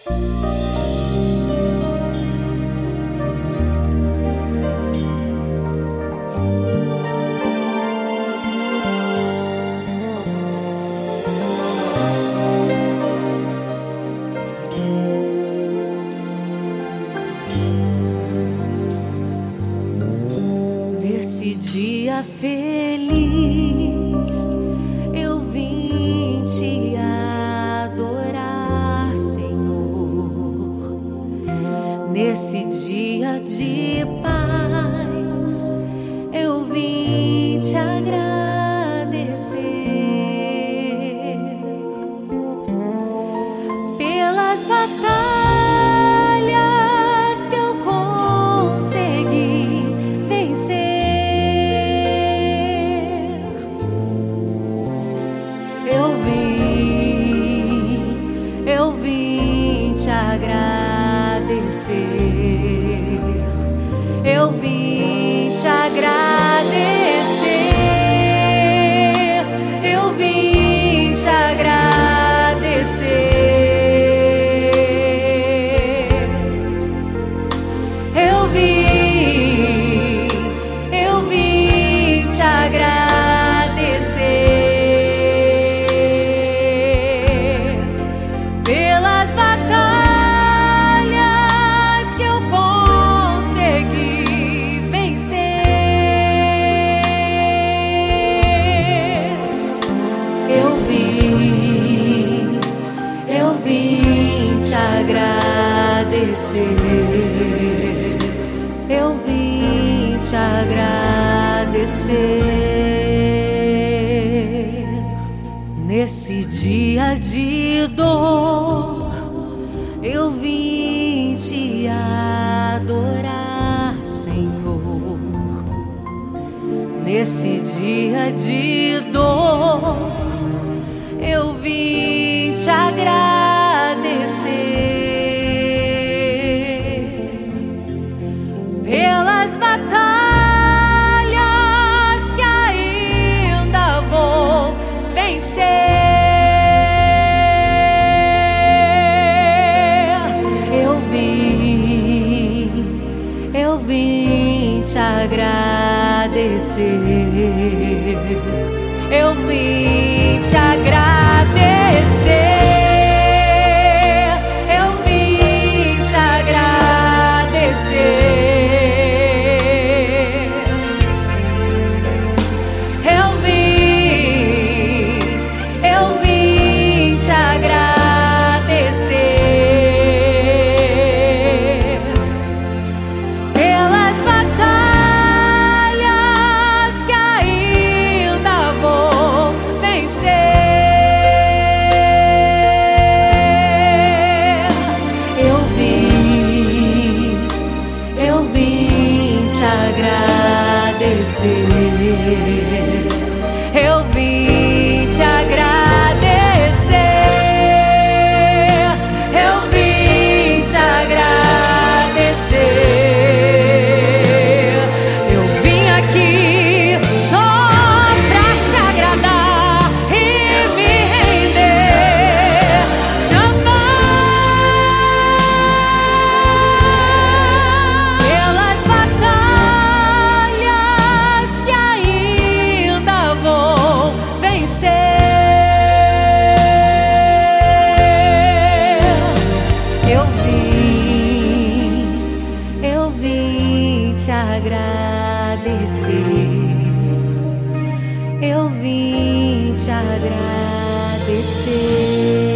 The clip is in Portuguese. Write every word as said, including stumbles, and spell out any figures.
Nesse dia feliz eu vim te adorar, Senhor. Nesse dia de paz eu vim te agradecer pelas batalhas que eu consegui vencer. Eu vim, eu vim te agradecer. Eu vim te agradecer. Eu vim te agradecer. Eu vim, eu vim te agradecer pelas batalhas que eu consegui vencer. Eu vim, eu vim te agradecer. Eu vim te agradecer. Nesse dia de dor eu vim te adorar, Senhor. Nesse dia de dor eu vim te agradecer pelas batalhas que ainda vou vencer. Eu vim, eu vim te agradecer. Eu vim te agradecer. Eu vim te agradecer. Eu vim te agradecer. Eu vim te agradecer. Eu vim aqui só pra te agradar e me render, te amar pelas batalhas que ainda vou vencer. Eu vim, eu vim te agradecer. Eu vim te agradecer.